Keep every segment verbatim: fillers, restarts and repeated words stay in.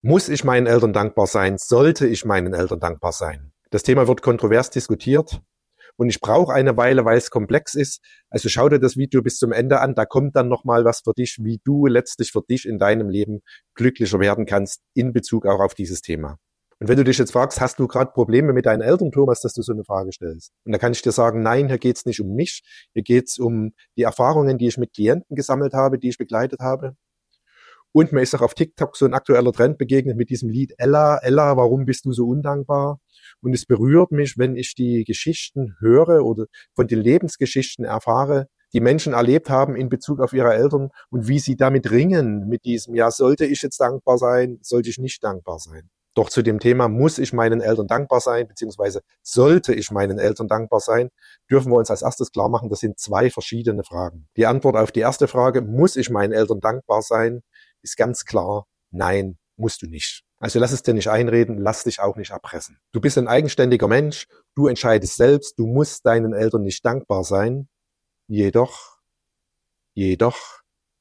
Muss ich meinen Eltern dankbar sein? Sollte ich meinen Eltern dankbar sein? Das Thema wird kontrovers diskutiert und ich brauche eine Weile, weil es komplex ist. Also schau dir das Video bis zum Ende an, da kommt dann nochmal was für dich, wie du letztlich für dich in deinem Leben glücklicher werden kannst in Bezug auch auf dieses Thema. Und wenn du dich jetzt fragst, hast du gerade Probleme mit deinen Eltern, Thomas, dass du so eine Frage stellst? Und da kann ich dir sagen, nein, hier geht's nicht um mich, hier geht's um die Erfahrungen, die ich mit Klienten gesammelt habe, die ich begleitet habe. Und mir ist auch auf TikTok so ein aktueller Trend begegnet mit diesem Lied Ella, Ella, warum bist du so undankbar? Und es berührt mich, wenn ich die Geschichten höre oder von den Lebensgeschichten erfahre, die Menschen erlebt haben in Bezug auf ihre Eltern und wie sie damit ringen, mit diesem, ja, sollte ich jetzt dankbar sein, sollte ich nicht dankbar sein. Doch zu dem Thema, muss ich meinen Eltern dankbar sein, beziehungsweise sollte ich meinen Eltern dankbar sein, dürfen wir uns als erstes klar machen, das sind zwei verschiedene Fragen. Die Antwort auf die erste Frage, muss ich meinen Eltern dankbar sein, ist ganz klar, nein, musst du nicht. Also lass es dir nicht einreden, lass dich auch nicht erpressen. Du bist ein eigenständiger Mensch, du entscheidest selbst, du musst deinen Eltern nicht dankbar sein. Jedoch, jedoch,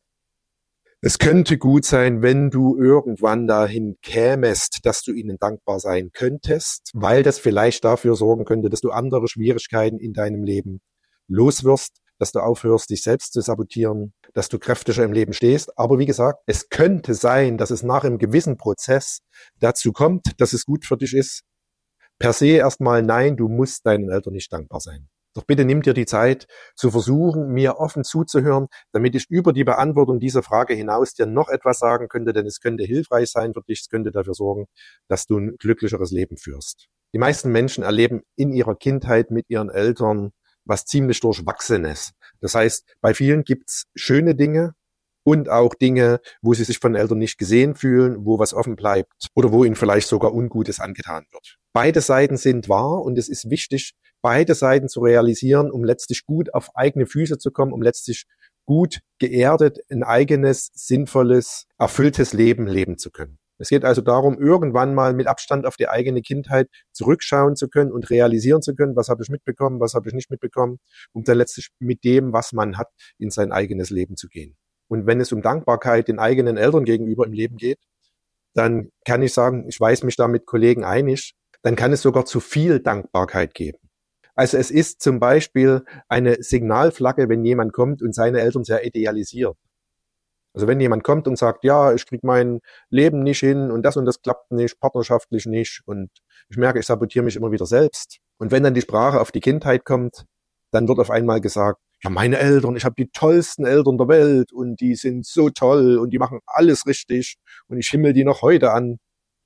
es könnte gut sein, wenn du irgendwann dahin kämest, dass du ihnen dankbar sein könntest, weil das vielleicht dafür sorgen könnte, dass du andere Schwierigkeiten in deinem Leben loswirst, dass du aufhörst, dich selbst zu sabotieren, dass du kräftiger im Leben stehst. Aber wie gesagt, es könnte sein, dass es nach einem gewissen Prozess dazu kommt, dass es gut für dich ist. Per se erstmal nein, du musst deinen Eltern nicht dankbar sein. Doch bitte nimm dir die Zeit, zu versuchen, mir offen zuzuhören, damit ich über die Beantwortung dieser Frage hinaus dir noch etwas sagen könnte, denn es könnte hilfreich sein für dich, es könnte dafür sorgen, dass du ein glücklicheres Leben führst. Die meisten Menschen erleben in ihrer Kindheit mit ihren Eltern was ziemlich Durchwachsenes. Das heißt, bei vielen gibt's schöne Dinge und auch Dinge, wo sie sich von Eltern nicht gesehen fühlen, wo was offen bleibt oder wo ihnen vielleicht sogar Ungutes angetan wird. Beide Seiten sind wahr und es ist wichtig, beide Seiten zu realisieren, um letztlich gut auf eigene Füße zu kommen, um letztlich gut geerdet ein eigenes, sinnvolles, erfülltes Leben leben zu können. Es geht also darum, irgendwann mal mit Abstand auf die eigene Kindheit zurückschauen zu können und realisieren zu können, was habe ich mitbekommen, was habe ich nicht mitbekommen, um dann letztlich mit dem, was man hat, in sein eigenes Leben zu gehen. Und wenn es um Dankbarkeit den eigenen Eltern gegenüber im Leben geht, dann kann ich sagen, ich weiß mich da mit Kollegen einig, dann kann es sogar zu viel Dankbarkeit geben. Also es ist zum Beispiel eine Signalflagge, wenn jemand kommt und seine Eltern sehr idealisiert. Also wenn jemand kommt und sagt, ja, ich kriege mein Leben nicht hin und das und das klappt nicht, partnerschaftlich nicht und ich merke, ich sabotiere mich immer wieder selbst. Und wenn dann die Sprache auf die Kindheit kommt, dann wird auf einmal gesagt, ja, meine Eltern, ich habe die tollsten Eltern der Welt und die sind so toll und die machen alles richtig und ich himmel die noch heute an.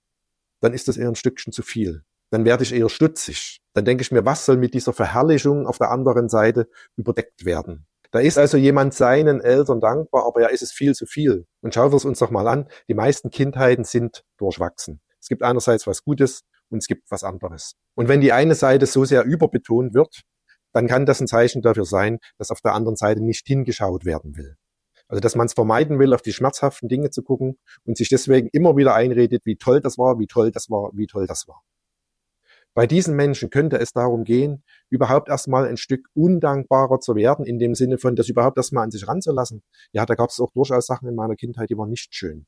Dann ist das eher ein Stückchen zu viel. Dann werde ich eher stutzig. Dann denke ich mir, was soll mit dieser Verherrlichung auf der anderen Seite überdeckt werden? Da ist also jemand seinen Eltern dankbar, aber ja, ist es viel zu viel. Und schauen wir es uns doch mal an. Die meisten Kindheiten sind durchwachsen. Es gibt einerseits was Gutes und es gibt was anderes. Und wenn die eine Seite so sehr überbetont wird, dann kann das ein Zeichen dafür sein, dass auf der anderen Seite nicht hingeschaut werden will. Also dass man es vermeiden will, auf die schmerzhaften Dinge zu gucken und sich deswegen immer wieder einredet, wie toll das war, wie toll das war, wie toll das war. Bei diesen Menschen könnte es darum gehen, überhaupt erstmal ein Stück undankbarer zu werden, in dem Sinne von, das überhaupt erstmal an sich ranzulassen. Ja, da gab es auch durchaus Sachen in meiner Kindheit, die waren nicht schön.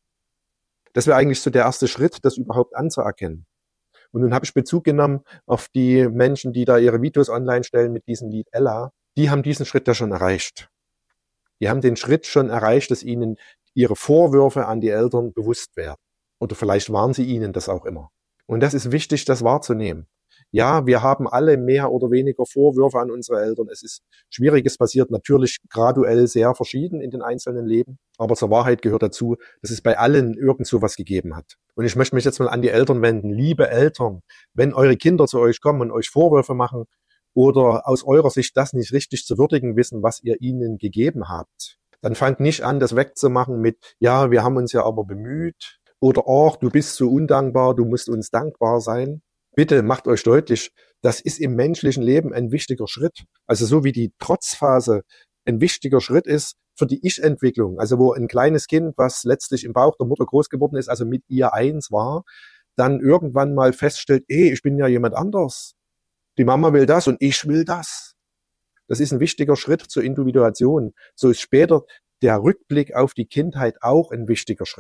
Das wäre eigentlich so der erste Schritt, das überhaupt anzuerkennen. Und nun habe ich Bezug genommen auf die Menschen, die da ihre Videos online stellen mit diesem Lied Ella. Die haben diesen Schritt ja schon erreicht. Die haben den Schritt schon erreicht, dass ihnen ihre Vorwürfe an die Eltern bewusst werden. Oder vielleicht waren sie ihnen das auch immer. Und das ist wichtig, das wahrzunehmen. Ja, wir haben alle mehr oder weniger Vorwürfe an unsere Eltern. Es ist schwierig, es passiert natürlich graduell sehr verschieden in den einzelnen Leben. Aber zur Wahrheit gehört dazu, dass es bei allen irgend so was gegeben hat. Und ich möchte mich jetzt mal an die Eltern wenden. Liebe Eltern, wenn eure Kinder zu euch kommen und euch Vorwürfe machen oder aus eurer Sicht das nicht richtig zu würdigen wissen, was ihr ihnen gegeben habt, dann fangt nicht an, das wegzumachen mit, ja, wir haben uns ja aber bemüht oder, ach, du bist so undankbar, du musst uns dankbar sein. Bitte macht euch deutlich, das ist im menschlichen Leben ein wichtiger Schritt. Also so wie die Trotzphase ein wichtiger Schritt ist für die Ich-Entwicklung, also wo ein kleines Kind, was letztlich im Bauch der Mutter groß geworden ist, also mit ihr eins war, dann irgendwann mal feststellt, ey, ich bin ja jemand anders. Die Mama will das und ich will das. Das ist ein wichtiger Schritt zur Individuation. So ist später der Rückblick auf die Kindheit auch ein wichtiger Schritt.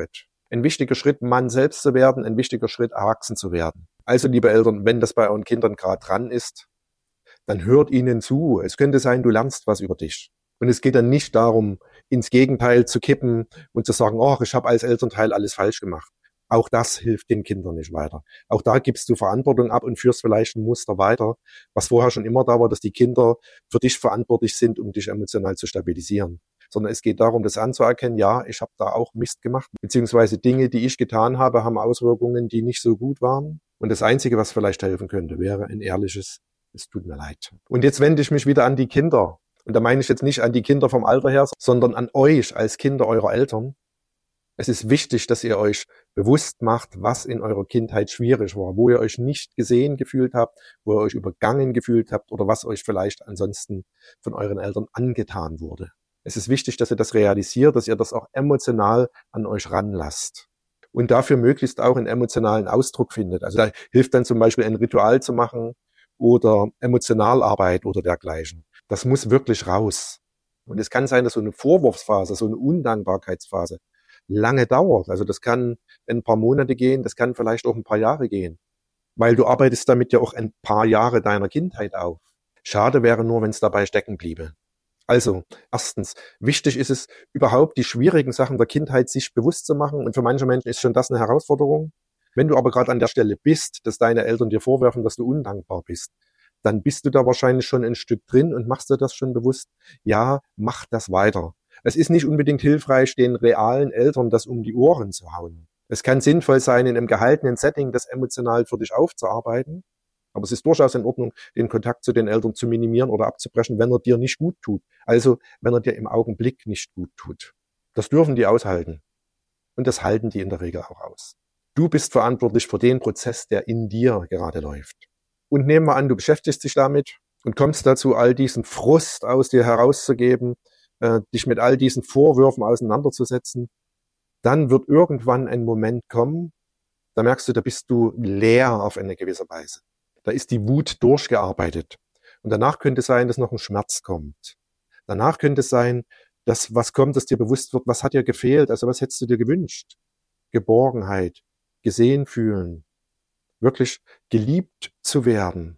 Ein wichtiger Schritt, Mann selbst zu werden, ein wichtiger Schritt, erwachsen zu werden. Also, liebe Eltern, wenn das bei euren Kindern gerade dran ist, dann hört ihnen zu. Es könnte sein, du lernst was über dich. Und es geht dann nicht darum, ins Gegenteil zu kippen und zu sagen, oh, ich habe als Elternteil alles falsch gemacht. Auch das hilft den Kindern nicht weiter. Auch da gibst du Verantwortung ab und führst vielleicht ein Muster weiter, was vorher schon immer da war, dass die Kinder für dich verantwortlich sind, um dich emotional zu stabilisieren. Sondern es geht darum, das anzuerkennen, ja, ich habe da auch Mist gemacht, beziehungsweise Dinge, die ich getan habe, haben Auswirkungen, die nicht so gut waren. Und das Einzige, was vielleicht helfen könnte, wäre ein ehrliches, es tut mir leid. Und jetzt wende ich mich wieder an die Kinder. Und da meine ich jetzt nicht an die Kinder vom Alter her, sondern an euch als Kinder eurer Eltern. Es ist wichtig, dass ihr euch bewusst macht, was in eurer Kindheit schwierig war, wo ihr euch nicht gesehen gefühlt habt, wo ihr euch übergangen gefühlt habt oder was euch vielleicht ansonsten von euren Eltern angetan wurde. Es ist wichtig, dass ihr das realisiert, dass ihr das auch emotional an euch ranlasst. Und dafür möglichst auch einen emotionalen Ausdruck findet. Also da hilft dann zum Beispiel ein Ritual zu machen oder Emotionalarbeit oder dergleichen. Das muss wirklich raus. Und es kann sein, dass so eine Vorwurfsphase, so eine Undankbarkeitsphase lange dauert. Also das kann ein paar Monate gehen, das kann vielleicht auch ein paar Jahre gehen. Weil du arbeitest damit ja auch ein paar Jahre deiner Kindheit auf. Schade wäre nur, wenn es dabei stecken bliebe. Also, erstens, wichtig ist es, überhaupt die schwierigen Sachen der Kindheit sich bewusst zu machen. Und für manche Menschen ist schon das eine Herausforderung. Wenn du aber gerade an der Stelle bist, dass deine Eltern dir vorwerfen, dass du undankbar bist, dann bist du da wahrscheinlich schon ein Stück drin und machst dir das schon bewusst. Ja, mach das weiter. Es ist nicht unbedingt hilfreich, den realen Eltern das um die Ohren zu hauen. Es kann sinnvoll sein, in einem gehaltenen Setting das emotional für dich aufzuarbeiten. Aber es ist durchaus in Ordnung, den Kontakt zu den Eltern zu minimieren oder abzubrechen, wenn er dir nicht gut tut. Also, wenn er dir im Augenblick nicht gut tut. Das dürfen die aushalten. Und das halten die in der Regel auch aus. Du bist verantwortlich für den Prozess, der in dir gerade läuft. Und nehmen wir an, du beschäftigst dich damit und kommst dazu, all diesen Frust aus dir herauszugeben, äh, dich mit all diesen Vorwürfen auseinanderzusetzen. Dann wird irgendwann ein Moment kommen, da merkst du, da bist du leer auf eine gewisse Weise. Da ist die Wut durchgearbeitet. Und danach könnte es sein, dass noch ein Schmerz kommt. Danach könnte es sein, dass was kommt, dass dir bewusst wird, was hat dir gefehlt, also was hättest du dir gewünscht? Geborgenheit, gesehen fühlen, wirklich geliebt zu werden.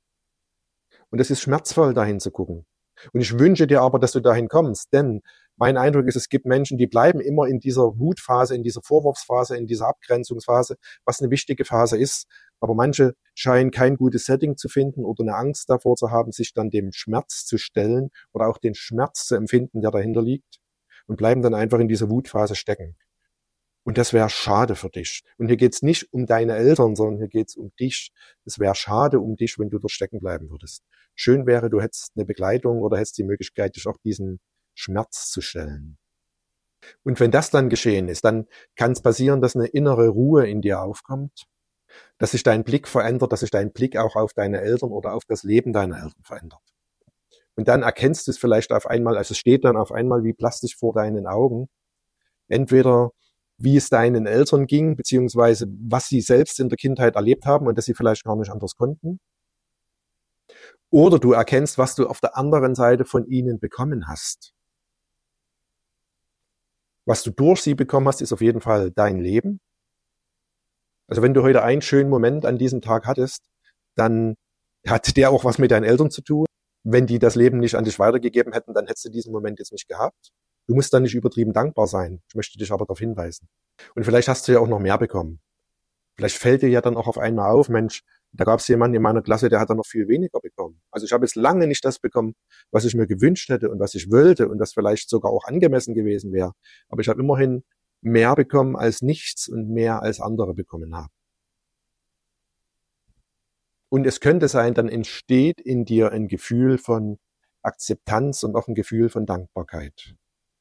Und es ist schmerzvoll, dahin zu gucken. Und ich wünsche dir aber, dass du dahin kommst, denn mein Eindruck ist, es gibt Menschen, die bleiben immer in dieser Wutphase, in dieser Vorwurfsphase, in dieser Abgrenzungsphase, was eine wichtige Phase ist. Aber manche scheinen kein gutes Setting zu finden oder eine Angst davor zu haben, sich dann dem Schmerz zu stellen oder auch den Schmerz zu empfinden, der dahinter liegt, und bleiben dann einfach in dieser Wutphase stecken. Und das wäre schade für dich. Und hier geht's nicht um deine Eltern, sondern hier geht's um dich. Es wäre schade um dich, wenn du dort stecken bleiben würdest. Schön wäre, du hättest eine Begleitung oder hättest die Möglichkeit, dich auch diesen Schmerz zu stellen. Und wenn das dann geschehen ist, dann kann es passieren, dass eine innere Ruhe in dir aufkommt, dass sich dein Blick verändert, dass sich dein Blick auch auf deine Eltern oder auf das Leben deiner Eltern verändert. Und dann erkennst du es vielleicht auf einmal, also es steht dann auf einmal wie plastisch vor deinen Augen, entweder wie es deinen Eltern ging, beziehungsweise was sie selbst in der Kindheit erlebt haben und dass sie vielleicht gar nicht anders konnten. Oder du erkennst, was du auf der anderen Seite von ihnen bekommen hast. Was du durch sie bekommen hast, ist auf jeden Fall dein Leben. Also wenn du heute einen schönen Moment an diesem Tag hattest, dann hat der auch was mit deinen Eltern zu tun. Wenn die das Leben nicht an dich weitergegeben hätten, dann hättest du diesen Moment jetzt nicht gehabt. Du musst dann nicht übertrieben dankbar sein. Ich möchte dich aber darauf hinweisen. Und vielleicht hast du ja auch noch mehr bekommen. Vielleicht fällt dir ja dann auch auf einmal auf, Mensch, da gab es jemanden in meiner Klasse, der hat dann noch viel weniger bekommen. Also ich habe jetzt lange nicht das bekommen, was ich mir gewünscht hätte und was ich wollte und das vielleicht sogar auch angemessen gewesen wäre. Aber ich habe immerhin mehr bekommen als nichts und mehr als andere bekommen haben. Und es könnte sein, dann entsteht in dir ein Gefühl von Akzeptanz und auch ein Gefühl von Dankbarkeit.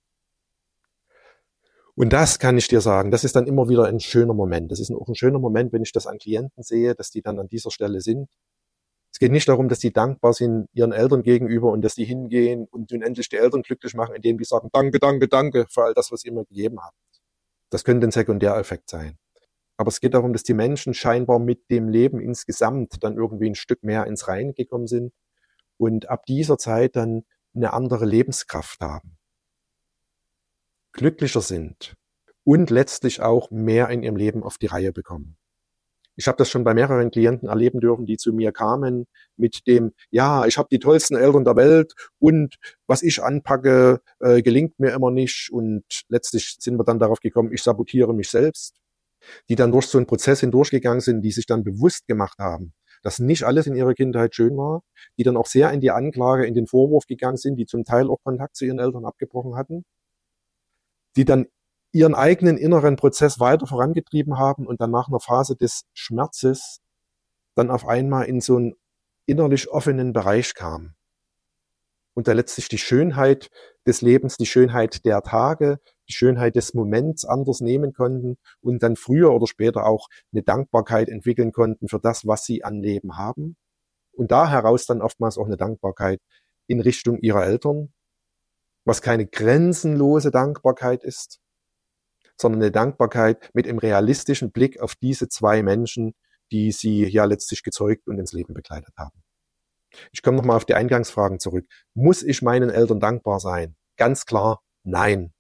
Und das kann ich dir sagen, das ist dann immer wieder ein schöner Moment. Das ist auch ein schöner Moment, wenn ich das an Klienten sehe, dass die dann an dieser Stelle sind. Es geht nicht darum, dass die dankbar sind ihren Eltern gegenüber und dass die hingehen und unendlich die Eltern glücklich machen, indem die sagen, danke, danke, danke für all das, was ihr mir gegeben habt. Das könnte ein Sekundäreffekt sein. Aber es geht darum, dass die Menschen scheinbar mit dem Leben insgesamt dann irgendwie ein Stück mehr ins Reine gekommen sind und ab dieser Zeit dann eine andere Lebenskraft haben. Glücklicher sind und letztlich auch mehr in ihrem Leben auf die Reihe bekommen. Ich habe das schon bei mehreren Klienten erleben dürfen, die zu mir kamen mit dem, ja, ich habe die tollsten Eltern der Welt und was ich anpacke, äh, gelingt mir immer nicht und letztlich sind wir dann darauf gekommen, ich sabotiere mich selbst, die dann durch so einen Prozess hindurchgegangen sind, die sich dann bewusst gemacht haben, dass nicht alles in ihrer Kindheit schön war, die dann auch sehr in die Anklage, in den Vorwurf gegangen sind, die zum Teil auch Kontakt zu ihren Eltern abgebrochen hatten, die dann ihren eigenen inneren Prozess weiter vorangetrieben haben und dann nach einer Phase des Schmerzes dann auf einmal in so einen innerlich offenen Bereich kamen. Und da letztlich die Schönheit des Lebens, die Schönheit der Tage, die Schönheit des Moments anders nehmen konnten und dann früher oder später auch eine Dankbarkeit entwickeln konnten für das, was sie an Leben haben. Und da heraus dann oftmals auch eine Dankbarkeit in Richtung ihrer Eltern, was keine grenzenlose Dankbarkeit ist, sondern eine Dankbarkeit mit einem realistischen Blick auf diese zwei Menschen, die sie ja letztlich gezeugt und ins Leben begleitet haben. Ich komme nochmal auf die Eingangsfragen zurück. Muss ich meinen Eltern dankbar sein? Ganz klar, nein.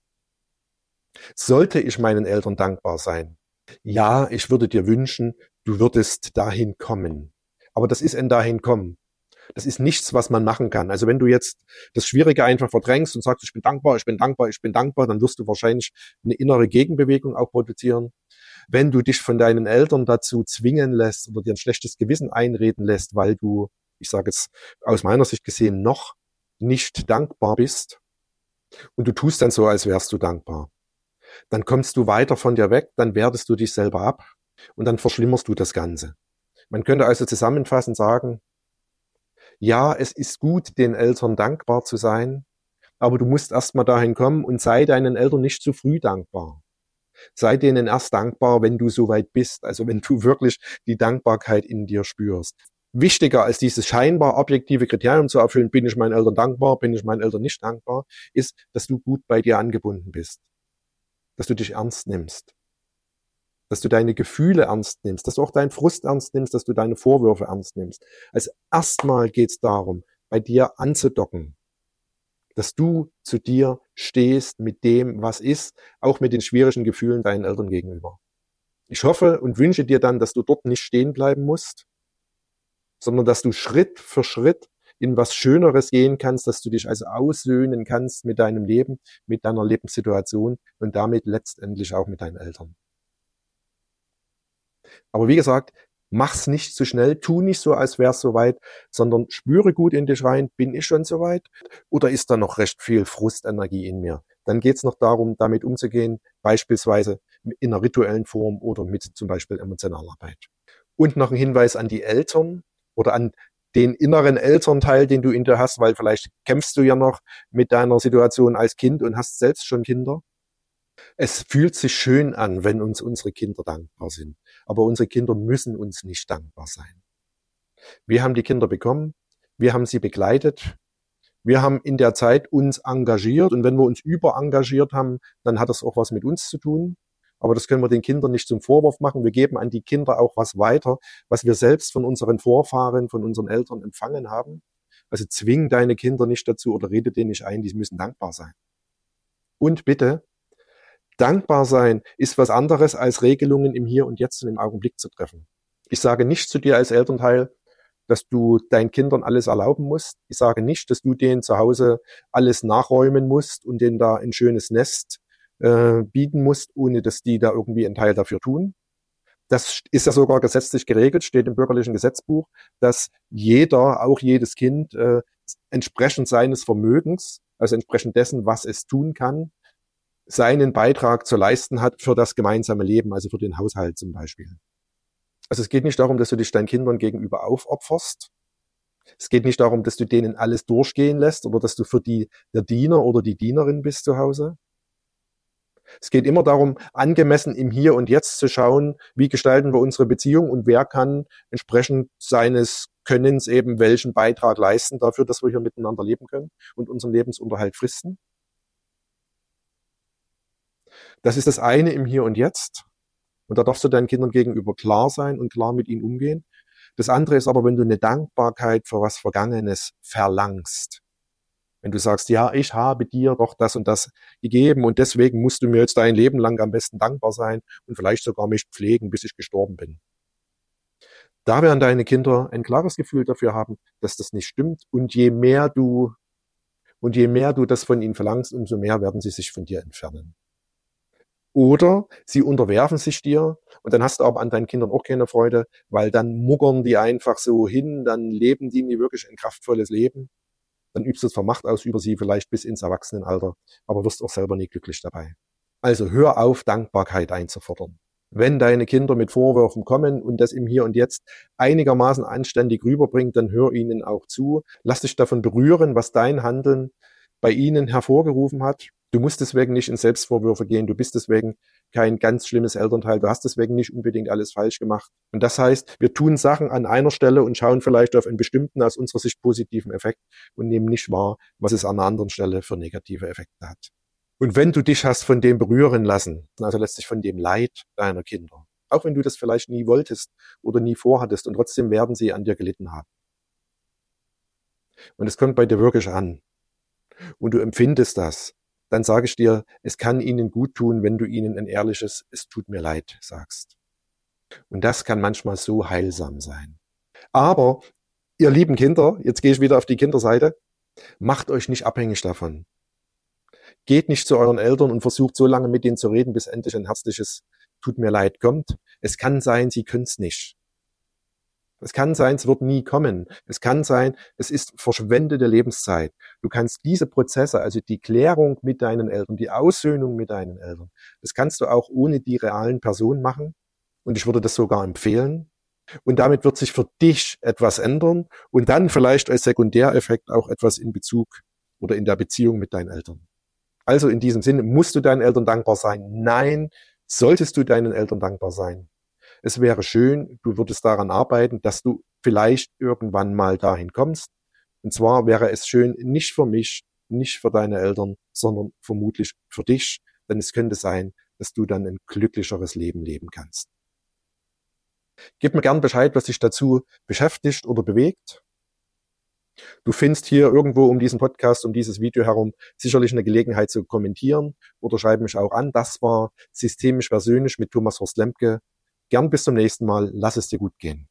Sollte ich meinen Eltern dankbar sein? Ja, ich würde dir wünschen, du würdest dahin kommen. Aber das ist ein dahin kommen. Das ist nichts, was man machen kann. Also wenn du jetzt das Schwierige einfach verdrängst und sagst, ich bin dankbar, ich bin dankbar, ich bin dankbar, dann wirst du wahrscheinlich eine innere Gegenbewegung auch produzieren. Wenn du dich von deinen Eltern dazu zwingen lässt oder dir ein schlechtes Gewissen einreden lässt, weil du, ich sage jetzt aus meiner Sicht gesehen, noch nicht dankbar bist und du tust dann so, als wärst du dankbar, dann kommst du weiter von dir weg, dann wertest du dich selber ab und dann verschlimmerst du das Ganze. Man könnte also zusammenfassend sagen, ja, es ist gut, den Eltern dankbar zu sein, aber du musst erst mal dahin kommen und sei deinen Eltern nicht zu früh dankbar. Sei denen erst dankbar, wenn du soweit bist, also wenn du wirklich die Dankbarkeit in dir spürst. Wichtiger als dieses scheinbar objektive Kriterium zu erfüllen, bin ich meinen Eltern dankbar, bin ich meinen Eltern nicht dankbar, ist, dass du gut bei dir angebunden bist, dass du dich ernst nimmst, dass du deine Gefühle ernst nimmst, dass du auch deinen Frust ernst nimmst, dass du deine Vorwürfe ernst nimmst. Also erstmal geht es darum, bei dir anzudocken, dass du zu dir stehst mit dem, was ist, auch mit den schwierigen Gefühlen deinen Eltern gegenüber. Ich hoffe und wünsche dir dann, dass du dort nicht stehen bleiben musst, sondern dass du Schritt für Schritt in was Schöneres gehen kannst, dass du dich also aussöhnen kannst mit deinem Leben, mit deiner Lebenssituation und damit letztendlich auch mit deinen Eltern. Aber wie gesagt, mach's nicht zu schnell, tu nicht so, als wär's soweit, sondern spüre gut in dich rein, bin ich schon soweit oder ist da noch recht viel Frustenergie in mir? Dann geht's noch darum, damit umzugehen, beispielsweise in einer rituellen Form oder mit zum Beispiel Emotionalarbeit. Und noch ein Hinweis an die Eltern oder an den inneren Elternteil, den du in dir hast, weil vielleicht kämpfst du ja noch mit deiner Situation als Kind und hast selbst schon Kinder. Es fühlt sich schön an, wenn uns unsere Kinder dankbar sind. Aber unsere Kinder müssen uns nicht dankbar sein. Wir haben die Kinder bekommen, wir haben sie begleitet, wir haben in der Zeit uns engagiert und wenn wir uns überengagiert haben, dann hat das auch was mit uns zu tun. Aber das können wir den Kindern nicht zum Vorwurf machen. Wir geben an die Kinder auch was weiter, was wir selbst von unseren Vorfahren, von unseren Eltern empfangen haben. Also zwing deine Kinder nicht dazu oder rede denen nicht ein, die müssen dankbar sein. Und bitte, dankbar sein ist was anderes als Regelungen im Hier und Jetzt und im Augenblick zu treffen. Ich sage nicht zu dir als Elternteil, dass du deinen Kindern alles erlauben musst. Ich sage nicht, dass du denen zu Hause alles nachräumen musst und denen da ein schönes Nest äh, bieten musst, ohne dass die da irgendwie einen Teil dafür tun. Das ist ja sogar gesetzlich geregelt, steht im bürgerlichen Gesetzbuch, dass jeder, auch jedes Kind, äh, entsprechend seines Vermögens, also entsprechend dessen, was es tun kann, seinen Beitrag zu leisten hat für das gemeinsame Leben, also für den Haushalt zum Beispiel. Also es geht nicht darum, dass du dich deinen Kindern gegenüber aufopferst. Es geht nicht darum, dass du denen alles durchgehen lässt oder dass du für die der Diener oder die Dienerin bist zu Hause. Es geht immer darum, angemessen im Hier und Jetzt zu schauen, wie gestalten wir unsere Beziehung und wer kann entsprechend seines Könnens eben welchen Beitrag leisten dafür, dass wir hier miteinander leben können und unseren Lebensunterhalt fristen. Das ist das eine im Hier und Jetzt. Und da darfst du deinen Kindern gegenüber klar sein und klar mit ihnen umgehen. Das andere ist aber, wenn du eine Dankbarkeit für was Vergangenes verlangst, Wenn du sagst, ja, ich habe dir doch das und das gegeben und deswegen musst du mir jetzt dein Leben lang am besten dankbar sein und vielleicht sogar mich pflegen, bis ich gestorben bin. Da werden deine Kinder ein klares Gefühl dafür haben, dass das nicht stimmt. Und je mehr du, und je mehr du das von ihnen verlangst, umso mehr werden sie sich von dir entfernen. Oder sie unterwerfen sich dir und dann hast du aber an deinen Kindern auch keine Freude, weil dann muggern die einfach so hin, dann leben die nie wirklich ein kraftvolles Leben. Dann übst du zwar Macht aus über sie, vielleicht bis ins Erwachsenenalter, aber wirst auch selber nie glücklich dabei. Also hör auf, Dankbarkeit einzufordern. Wenn deine Kinder mit Vorwürfen kommen und das im Hier und Jetzt einigermaßen anständig rüberbringt, dann hör ihnen auch zu. Lass dich davon berühren, was dein Handeln bei ihnen hervorgerufen hat. Du musst deswegen nicht in Selbstvorwürfe gehen. Du bist deswegen kein ganz schlimmes Elternteil. Du hast deswegen nicht unbedingt alles falsch gemacht. Und das heißt, wir tun Sachen an einer Stelle und schauen vielleicht auf einen bestimmten, aus unserer Sicht positiven Effekt und nehmen nicht wahr, was es an einer anderen Stelle für negative Effekte hat. Und wenn du dich hast von dem berühren lassen, also letztlich von dem Leid deiner Kinder, auch wenn du das vielleicht nie wolltest oder nie vorhattest und trotzdem werden sie an dir gelitten haben. Und es kommt bei dir wirklich an und du empfindest das, dann sage ich dir, es kann ihnen gut tun, wenn du ihnen ein ehrliches, es tut mir leid, sagst. Und das kann manchmal so heilsam sein. Aber, ihr lieben Kinder, jetzt gehe ich wieder auf die Kinderseite, macht euch nicht abhängig davon. Geht nicht zu euren Eltern und versucht so lange mit denen zu reden, bis endlich ein herzliches Tut mir leid kommt. Es kann sein, sie können es nicht. Es kann sein, es wird nie kommen. Es kann sein, es ist verschwendete Lebenszeit. Du kannst diese Prozesse, also die Klärung mit deinen Eltern, die Aussöhnung mit deinen Eltern, das kannst du auch ohne die realen Personen machen. Und ich würde das sogar empfehlen. Und damit wird sich für dich etwas ändern und dann vielleicht als Sekundäreffekt auch etwas in Bezug oder in der Beziehung mit deinen Eltern. Also in diesem Sinne, musst du deinen Eltern dankbar sein? Nein, solltest du deinen Eltern dankbar sein. Es wäre schön, du würdest daran arbeiten, dass du vielleicht irgendwann mal dahin kommst. Und zwar wäre es schön, nicht für mich, nicht für deine Eltern, sondern vermutlich für dich. Denn es könnte sein, dass du dann ein glücklicheres Leben leben kannst. Gib mir gern Bescheid, was dich dazu beschäftigt oder bewegt. Du findest hier irgendwo um diesen Podcast, um dieses Video herum sicherlich eine Gelegenheit zu kommentieren oder schreib mich auch an. Das war Systemisch Persönlich mit Thomas Horst Lemke. Gern bis zum nächsten Mal. Lass es dir gut gehen.